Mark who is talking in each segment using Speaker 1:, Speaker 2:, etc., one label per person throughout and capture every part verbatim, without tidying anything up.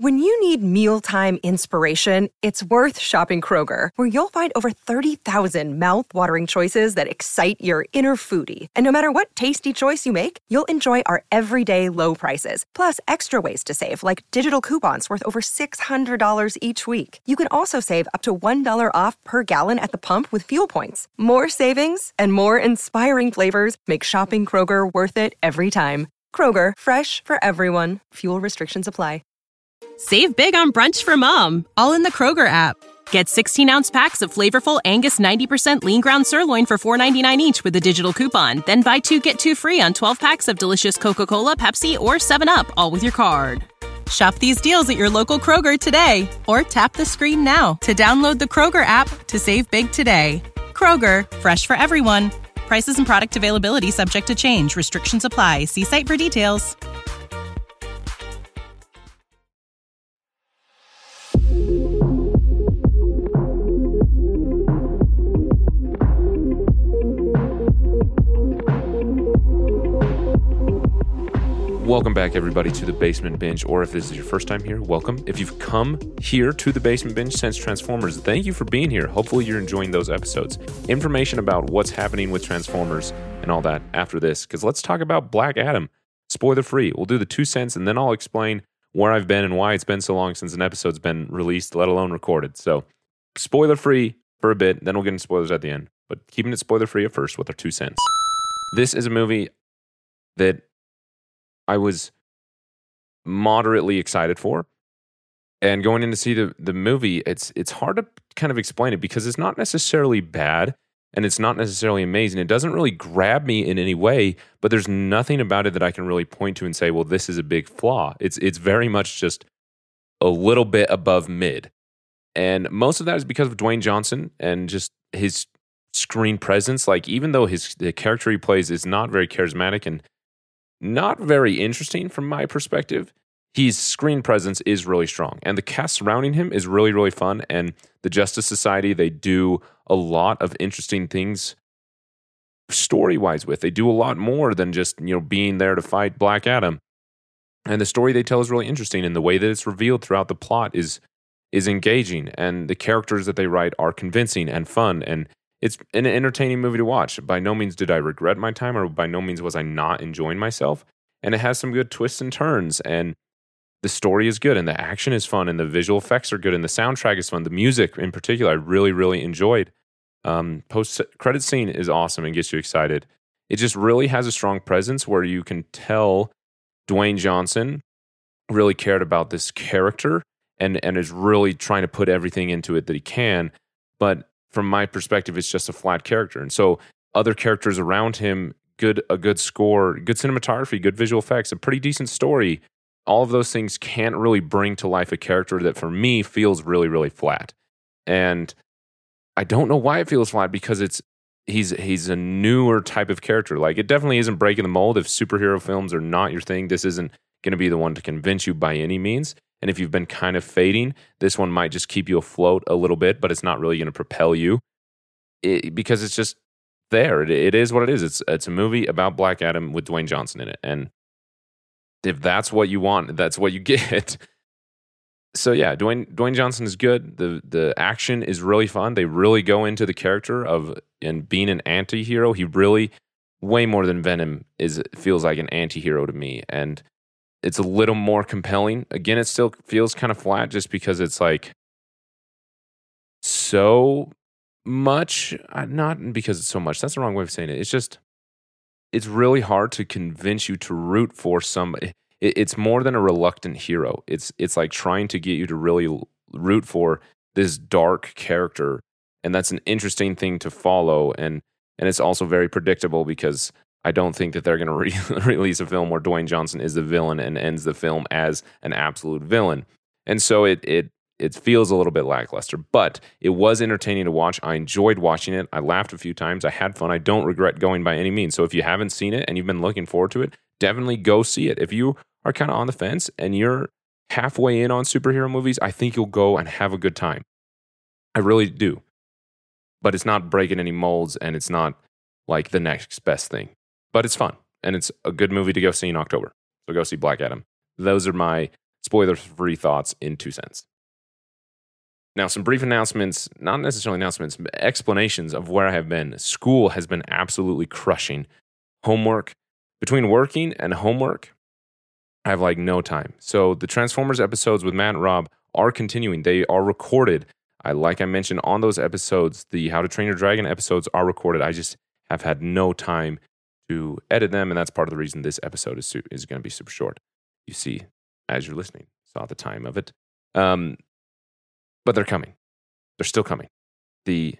Speaker 1: When you need mealtime inspiration, it's worth shopping Kroger, where you'll find over thirty thousand mouth-watering choices that excite your inner foodie. And no matter what tasty choice you make, you'll enjoy our everyday low prices, plus extra ways to save, like digital coupons worth over six hundred dollars each week. You can also save up to one dollar off per gallon at the pump with fuel points. More savings and more inspiring flavors make shopping Kroger worth it every time. Kroger, fresh for everyone. Fuel restrictions apply.
Speaker 2: Save big on brunch for mom, all in the Kroger app. Get sixteen-ounce packs of flavorful Angus ninety percent lean ground sirloin for four ninety-nine each with a digital coupon. Then buy two, get two free on twelve packs of delicious Coca-Cola, Pepsi, or seven up, all with your card. Shop these deals at your local Kroger today, or tap the screen now to download the Kroger app to save big today. Kroger, fresh for everyone. Prices and product availability subject to change. Restrictions apply. See site for details.
Speaker 3: Welcome back, everybody, to the Basement Binge, or if this is your first time here, welcome. If you've come here to the Basement Binge since Transformers, thank you for being here. Hopefully you're enjoying those episodes. Information about what's happening with Transformers and all that after this, because let's talk about Black Adam. Spoiler free. We'll do the two cents, and then I'll explain where I've been and why it's been so long since an episode's been released, let alone recorded. So, spoiler free for a bit, then we'll get into spoilers at the end. But keeping it spoiler free at first with our two cents. This is a movie that I was moderately excited for. And going in to see the, the movie, it's it's hard to kind of explain it because it's not necessarily bad and it's not necessarily amazing. It doesn't really grab me in any way, but there's nothing about it that I can really point to and say, well, this is a big flaw. It's it's very much just a little bit above mid. And most of that is because of Dwayne Johnson and just his screen presence. Like, even though his the character he plays is not very charismatic and not very interesting from my perspective, his screen presence is really strong. And the cast surrounding him is really, really fun. And the Justice Society, they do a lot of interesting things story-wise with. They do a lot more than just, you know, being there to fight Black Adam. And the story they tell is really interesting. And the way that it's revealed throughout the plot is is engaging. And the characters that they write are convincing and fun. And it's an entertaining movie to watch. By no means did I regret my time, or by no means was I not enjoying myself. And it has some good twists and turns, and the story is good, and the action is fun, and the visual effects are good, and the soundtrack is fun. The music, in particular, I really, really enjoyed. Um, post-credit scene is awesome and gets you excited. It just really has a strong presence where you can tell Dwayne Johnson really cared about this character and, and is really trying to put everything into it that he can, but from my perspective, it's just a flat character. And so other characters around him, good a good score, good cinematography, good visual effects, a pretty decent story, all of those things can't really bring to life a character that for me feels really, really flat. And I don't know why it feels flat, because it's he's he's a newer type of character. Like, it definitely isn't breaking the mold. If superhero films are not your thing, this isn't going to be the one to convince you by any means. And if you've been kind of fading, this one might just keep you afloat a little bit, but it's not really going to propel you it, because it's just there. It, it is what it is. It's it's a movie about Black Adam with Dwayne Johnson in it. And if that's what you want, that's what you get. So yeah, Dwayne Dwayne Johnson is good. The the action is really fun. They really go into the character of and being an anti-hero. He really, way more than Venom, is feels like an anti-hero to me. And it's a little more compelling. Again, it still feels kind of flat just because it's like so much. Not because it's so much. That's the wrong way of saying it. It's just, it's really hard to convince you to root for somebody. It's more than a reluctant hero. It's it's like trying to get you to really root for this dark character. And that's an interesting thing to follow. And and it's also very predictable, because I don't think that they're going to re- release a film where Dwayne Johnson is the villain and ends the film as an absolute villain. And so it it it feels a little bit lackluster, but it was entertaining to watch. I enjoyed watching it. I laughed a few times. I had fun. I don't regret going by any means. So if you haven't seen it and you've been looking forward to it, definitely go see it. If you are kind of on the fence and you're halfway in on superhero movies, I think you'll go and have a good time. I really do. But it's not breaking any molds, and it's not like the next best thing. But it's fun, and it's a good movie to go see in October. So go see Black Adam. Those are my spoiler-free thoughts in two cents. Now, some brief announcements, not necessarily announcements, but explanations of where I have been. School has been absolutely crushing. Homework, between working and homework, I have like no time. So the Transformers episodes with Matt and Rob are continuing. They are recorded. I, like I mentioned on those episodes, the How to Train Your Dragon episodes are recorded. I just have had no time to edit them, and that's part of the reason this episode is, su- is going to be super short. You see, as you're listening, saw the time of it. Um, but they're coming. They're still coming. The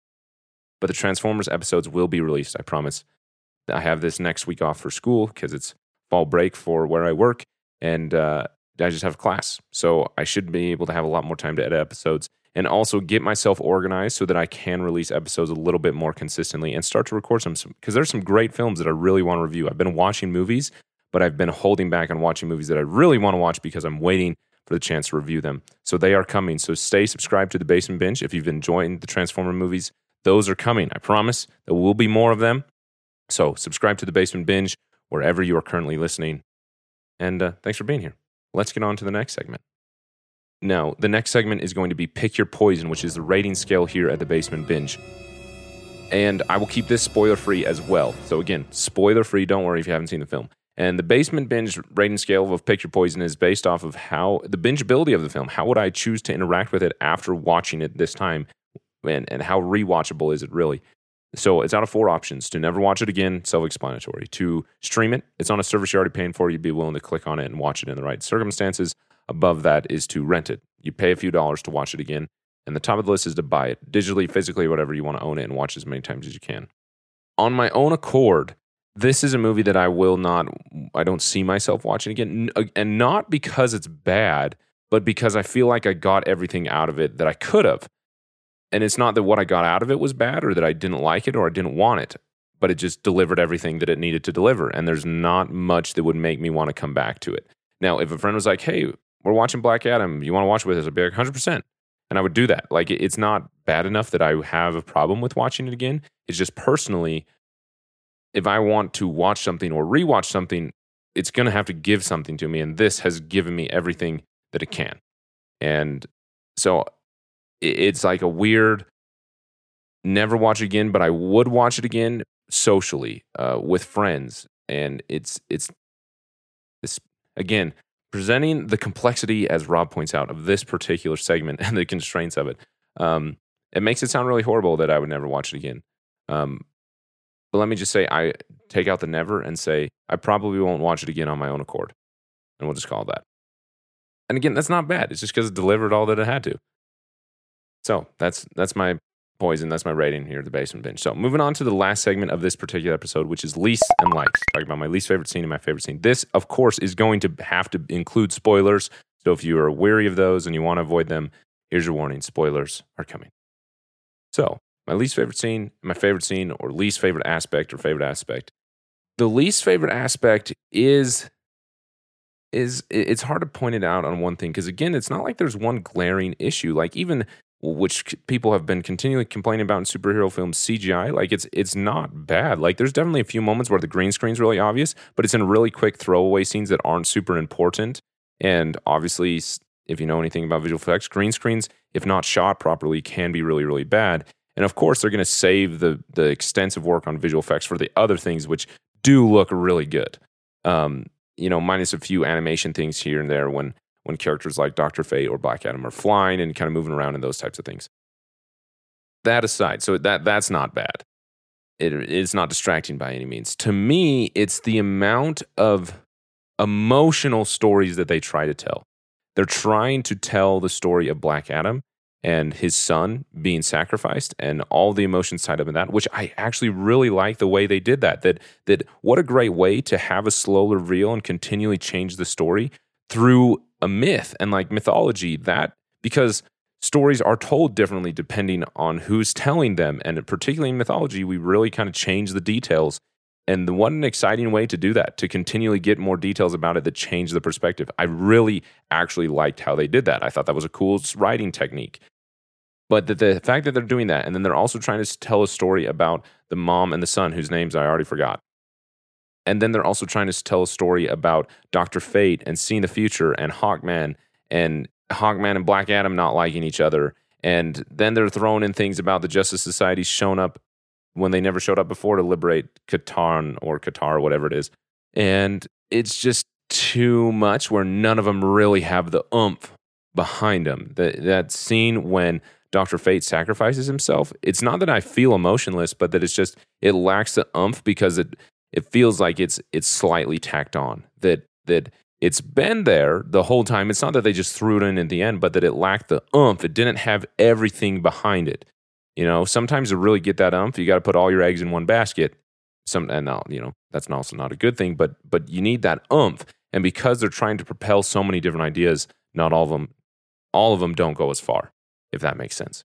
Speaker 3: But the Transformers episodes will be released, I promise. I have this next week off for school because it's fall break for where I work, and uh, I just have class. So I should be able to have a lot more time to edit episodes and also get myself organized so that I can release episodes a little bit more consistently and start to record some, because there's some great films that I really want to review. I've been watching movies, but I've been holding back on watching movies that I really want to watch because I'm waiting for the chance to review them. So they are coming. So stay subscribed to the Basement Binge. If you've enjoyed the Transformer movies, those are coming. I promise there will be more of them. So subscribe to the Basement Binge wherever you are currently listening. And uh, thanks for being here. Let's get on to the next segment. Now, the next segment is going to be Pick Your Poison, which is the rating scale here at the Basement Binge. And I will keep this spoiler-free as well. So again, spoiler-free, don't worry if you haven't seen the film. And the Basement Binge rating scale of Pick Your Poison is based off of how, the bingeability of the film, how would I choose to interact with it after watching it this time, and, and how rewatchable is it really? So it's out of four options. To never watch it again, self-explanatory. To stream it, it's on a service you're already paying for. You'd be willing to click on it and watch it in the right circumstances. Above that is to rent it. You pay a few dollars to watch it again. And the top of the list is to buy it, digitally, physically, whatever you want to own it and watch as many times as you can. On my own accord, this is a movie that I will not, I don't see myself watching again. And not because it's bad, but because I feel like I got everything out of it that I could have. And it's not that what I got out of it was bad or that I didn't like it or I didn't want it, but it just delivered everything that it needed to deliver. And there's not much that would make me want to come back to it. Now, if a friend was like, hey, we're watching Black Adam, you want to watch it with us? I'd be like, one hundred percent. And I would do that. Like, it's not bad enough that I have a problem with watching it again. It's just personally, if I want to watch something or rewatch something, it's going to have to give something to me. And this has given me everything that it can. And so it's like a weird, never watch it again, but I would watch it again socially uh, with friends. And it's, it's this, again, presenting the complexity, as Rob points out, of this particular segment and the constraints of it. Um, it makes it sound really horrible that I would never watch it again. Um, but let me just say, I take out the never and say, I probably won't watch it again on my own accord. And we'll just call it that. And again, that's not bad. It's just because it delivered all that it had to. So that's that's my poison. That's my rating here at the Basement Binge. So moving on to the last segment of this particular episode, which is least and likes. Talking about my least favorite scene and my favorite scene. This, of course, is going to have to include spoilers. So if you are weary of those and you want to avoid them, here's your warning. Spoilers are coming. So my least favorite scene, my favorite scene, or least favorite aspect or favorite aspect. The least favorite aspect is, is it's hard to point it out on one thing. Because again, it's not like there's one glaring issue. Like even, which people have been continually complaining about in superhero films, C G I, like it's it's not bad. Like there's definitely a few moments where the green screen's really obvious, but it's in really quick throwaway scenes that aren't super important. And obviously, if you know anything about visual effects, green screens, if not shot properly, can be really, really bad. And of course, they're going to save the the extensive work on visual effects for the other things, which do look really good. Um, you know, minus a few animation things here and there when when characters like Doctor Fate or Black Adam are flying and kind of moving around and those types of things. That aside, so that that's not bad. It, it's not distracting by any means. To me, it's the amount of emotional stories that they try to tell. They're trying to tell the story of Black Adam and his son being sacrificed and all the emotions tied up in that, which I actually really like the way they did that. That, that what a great way to have a slow reveal and continually change the story through a myth and like mythology, that because stories are told differently depending on who's telling them. And particularly in mythology, we really kind of change the details. And what an exciting way to do that, to continually get more details about it that change the perspective. I really actually liked how they did that. I thought that was a cool writing technique. But the, the fact that they're doing that, and then they're also trying to tell a story about the mom and the son, whose names I already forgot. And then they're also trying to tell a story about Doctor Fate and seeing the future and Hawkman and Hawkman and Black Adam not liking each other. And then they're throwing in things about the Justice Society showing up when they never showed up before to liberate Qatar or Qatar, whatever it is. And it's just too much where none of them really have the oomph behind them. That, that scene when Doctor Fate sacrifices himself, it's not that I feel emotionless, but that it's just, it lacks the oomph because it it feels like it's it's slightly tacked on. That that it's been there the whole time. It's not that they just threw it in at the end, but that it lacked the oomph. It didn't have everything behind it. You know, sometimes to really get that oomph, you got to put all your eggs in one basket. Some and now, you know, that's also not a good thing, but but you need that oomph. And because they're trying to propel so many different ideas, not all of them, all of them don't go as far, if that makes sense.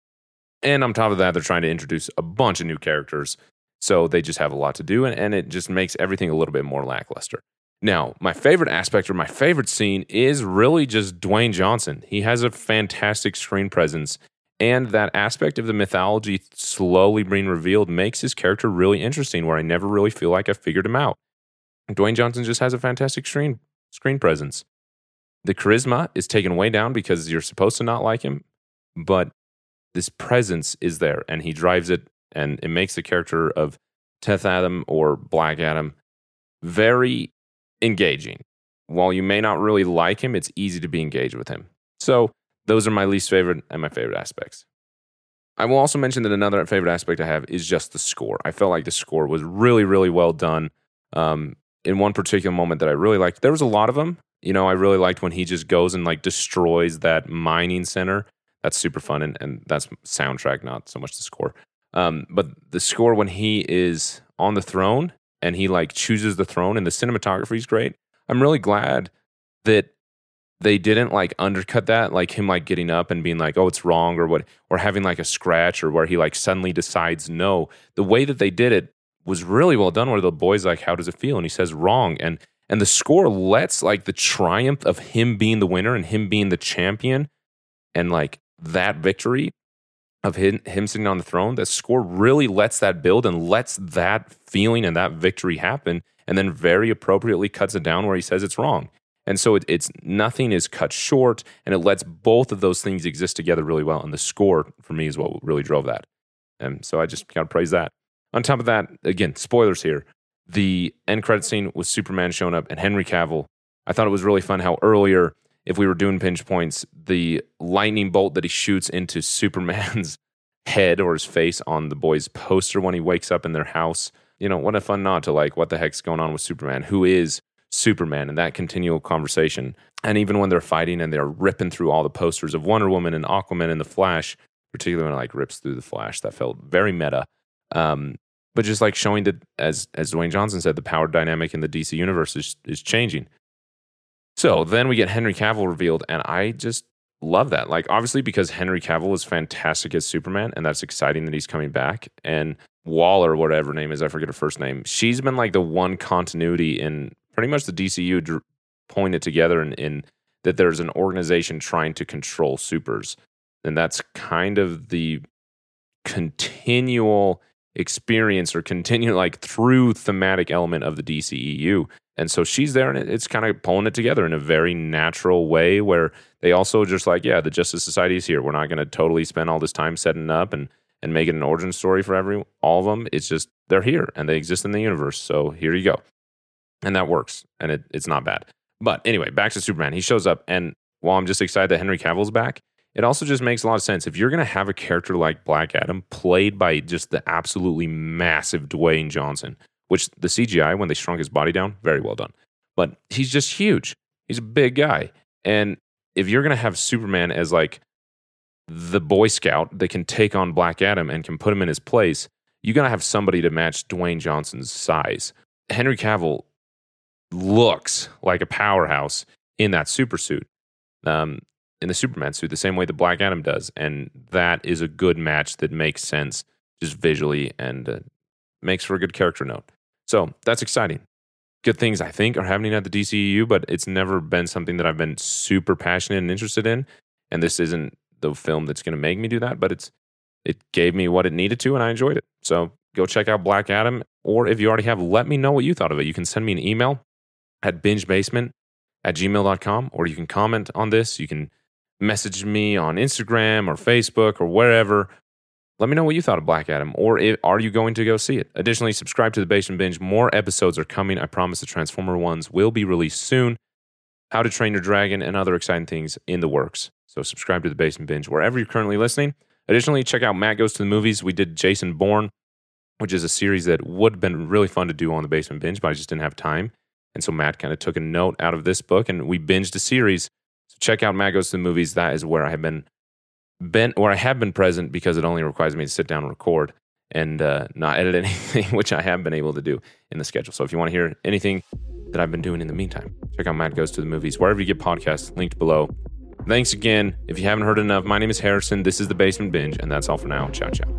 Speaker 3: And on top of that, they're trying to introduce a bunch of new characters. So they just have a lot to do, and, and it just makes everything a little bit more lackluster. Now, my favorite aspect or my favorite scene is really just Dwayne Johnson. He has a fantastic screen presence, and that aspect of the mythology slowly being revealed makes his character really interesting, where I never really feel like I figured him out. Dwayne Johnson just has a fantastic screen screen presence. The charisma is taken way down because you're supposed to not like him, but this presence is there, and he drives it, and it makes the character of Death Adam or Black Adam very engaging. While you may not really like him, it's easy to be engaged with him. So those are my least favorite and my favorite aspects. I will also mention that another favorite aspect I have is just the score. I felt like the score was really, really well done. Um, in one particular moment that I really liked, there was a lot of them. You know, I really liked when he just goes and like destroys that mining center. That's super fun, and, and that's soundtrack, not so much the score. Um, but the score when he is on the throne and he like chooses the throne and the cinematography is great. I'm really glad that they didn't like undercut that, like him like getting up and being like, oh, it's wrong or what, or having like a scratch or where he like suddenly decides no. The way that they did it was really well done where the boy's like, how does it feel? And he says wrong. And and the score lets like the triumph of him being the winner and him being the champion and like that victory of him, him sitting on the throne, the score really lets that build and lets that feeling and that victory happen, and then very appropriately cuts it down where he says it's wrong. And so it, it's nothing is cut short, and it lets both of those things exist together really well. And the score for me is what really drove that. And so I just got to praise that. On top of that, again, spoilers here. The end credit scene with Superman showing up and Henry Cavill. I thought it was really fun how earlier, if we were doing pinch points, the lightning bolt that he shoots into Superman's head or his face on the boy's poster when he wakes up in their house. You know, what a fun nod to like, what the heck's going on with Superman? Who is Superman? And that continual conversation. And even when they're fighting and they're ripping through all the posters of Wonder Woman and Aquaman and the Flash, particularly when it like rips through the Flash, that felt very meta. Um, but just like showing that, as as Dwayne Johnson said, the power dynamic in the D C universe is is changing. So then we get Henry Cavill revealed, and I just love that. Like, obviously, because Henry Cavill is fantastic as Superman, and that's exciting that he's coming back. And Waller, whatever her name is, I forget her first name, she's been like the one continuity in pretty much the D C U dr- pointed together in, in that there's an organization trying to control supers. And that's kind of the continual experience or continue like through thematic element of the D C E U. And so she's there, and it's kind of pulling it together in a very natural way where they also just like, yeah, the Justice Society is here. We're not going to totally spend all this time setting up and, and making an origin story for every all of them. It's just they're here, and they exist in the universe. So here you go. And that works, and it, it's not bad. But anyway, back to Superman. He shows up, and while I'm just excited that Henry Cavill's back, it also just makes a lot of sense. If you're going to have a character like Black Adam played by just the absolutely massive Dwayne Johnson, which the C G I, when they shrunk his body down, very well done. But he's just huge. He's a big guy. And if you're going to have Superman as like the Boy Scout that can take on Black Adam and can put him in his place, you got to have somebody to match Dwayne Johnson's size. Henry Cavill looks like a powerhouse in that super suit, um, in the Superman suit, the same way that Black Adam does. And that is a good match that makes sense just visually and uh, makes for a good character note. So that's exciting. Good things, I think, are happening at the D C E U, but it's never been something that I've been super passionate and interested in. And this isn't the film that's going to make me do that, but it's it gave me what it needed to, and I enjoyed it. So go check out Black Adam. Or if you already have, let me know what you thought of it. You can send me an email at bingebasement at gmail dot com, or you can comment on this. You can message me on Instagram or Facebook or wherever. Let me know what you thought of Black Adam, or if, are you going to go see it? Additionally, subscribe to the Basement Binge. More episodes are coming. I promise the Transformer ones will be released soon. How to Train Your Dragon and other exciting things in the works. So subscribe to the Basement Binge wherever you're currently listening. Additionally, check out Matt Goes to the Movies. We did Jason Bourne, which is a series that would have been really fun to do on the Basement Binge, but I just didn't have time. And so Matt kind of took a note out of this book, and we binged a series. So check out Matt Goes to the Movies. That is where I have been, been where I have been present, because it only requires me to sit down and record and uh, not edit anything, which I have been able to do in the schedule. So if you want to hear anything that I've been doing in the meantime, check out Matt Goes to the Movies, wherever you get podcasts, linked below. Thanks again. If you haven't heard enough, my name is Harrison. This is the Basement Binge, and that's all for now. Ciao, ciao.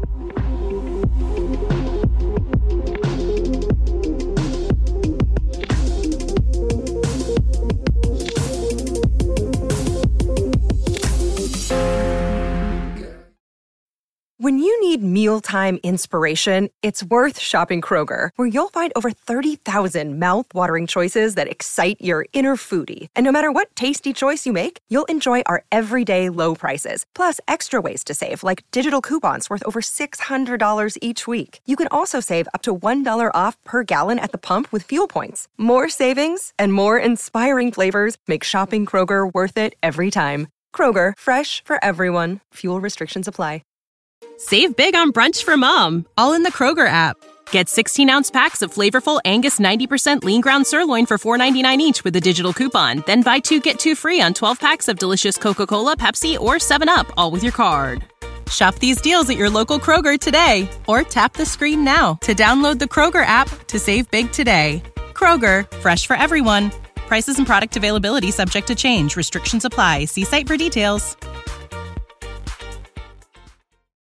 Speaker 1: When you need mealtime inspiration, it's worth shopping Kroger, where you'll find over thirty thousand mouth-watering choices that excite your inner foodie. And no matter what tasty choice you make, you'll enjoy our everyday low prices, plus extra ways to save, like digital coupons worth over six hundred dollars each week. You can also save up to one dollar off per gallon at the pump with fuel points. More savings and more inspiring flavors make shopping Kroger worth it every time. Kroger, fresh for everyone. Fuel restrictions apply.
Speaker 2: Save big on brunch for mom, all in the Kroger app. Get sixteen-ounce packs of flavorful Angus ninety percent lean ground sirloin for four ninety-nine each with a digital coupon. Then buy two, get two free on twelve packs of delicious Coca-Cola, Pepsi, or seven up, all with your card. Shop these deals at your local Kroger today, or tap the screen now to download the Kroger app to save big today. Kroger, fresh for everyone. Prices and product availability subject to change. Restrictions apply. See site for details.